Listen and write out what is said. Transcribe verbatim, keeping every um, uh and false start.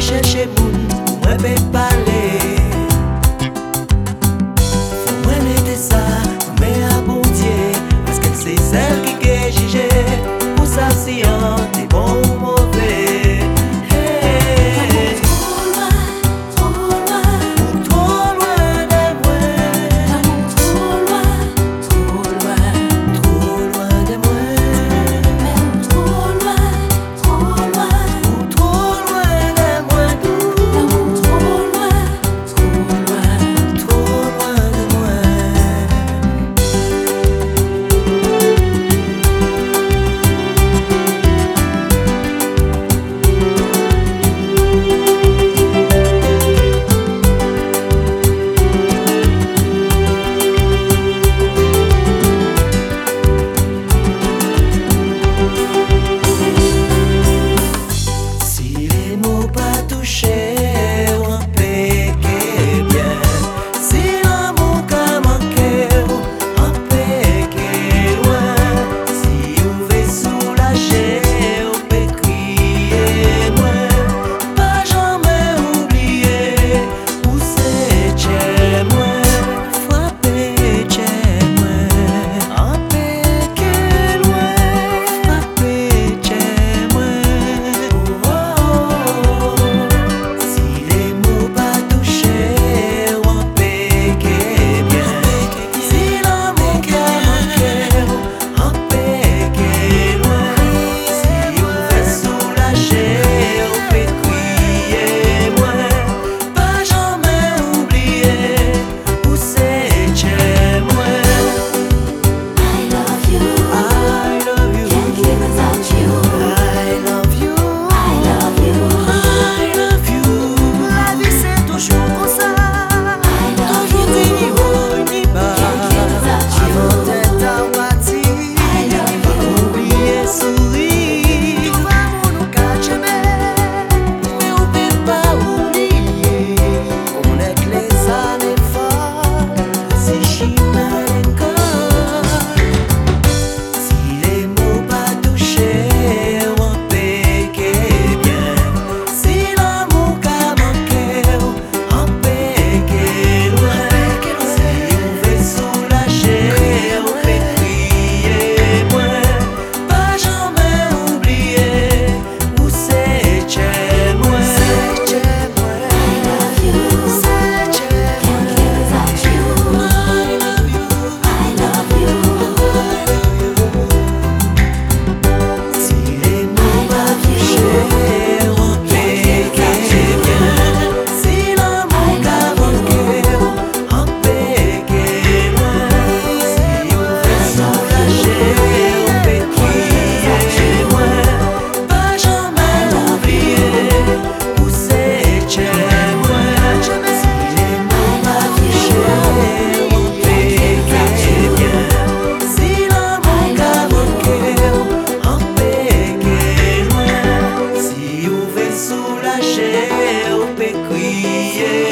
chercher moun, moi peux parler. Faut moi mettre ça, mais à bon Dieu, parce que c'est celle qui est jugée. Pour ça si on est bon ou mauvais. Hey. Trop loin, trop loin, Trop loin de moi. l'amour trop loin, trop loin, Trop loin de moi. même trop loin, trop loin, Trop loin de moi. l'amour trop loin, trop loin. Trop loin de moi. Si les mots pas touchés, on péquait bien. Si l'amour qu'a manqué, on péquait loin. Si on veut soulager, on peut crier moins. Pas jamais oublier où c'est chez moi. Frapper chez moi. On péquait loin. Frapper chez moi. Oh, oh, oh. Si les mots pas touchés, on péquait bien. Si l'amour qu'a manqué, on péquait loin. Si on veut soulager, on peut crier moins. Pas jamais oublier où c'est chez moi. I love you, I love you. can't live without you. I love you. I love you, I love you. La vie c'est toujours comme ça. I love Toujours you. ni haut ni bas. Can't live without you. Avant d'être abattu, I love you. oublier sourire. Tout va nous cacher, mais on peut pas oublier. On est que les années folles, si chimère encore. Si les mots pas touchés, on péquait bien. Si l'amour qu'a manqué, on péquait loin. Si on veut soulager, on peut crier moins. Pas jamais oublier où c'est chez moi. C'est chez moi. I love you, C'est chez moi. can't live without you. I love you. I love you, Si les mots pas touchés, on péquait bien. Si l'amour qu'a manqué, on péquait loin. Si on veut soulager, on peut crier moins. Pas jamais oublier où c'est chez moi. Si les mots pas touchés, on péquait bien. Si l'amour qu'a manqué, on péquait loin. Si on veut soulager, on peut crier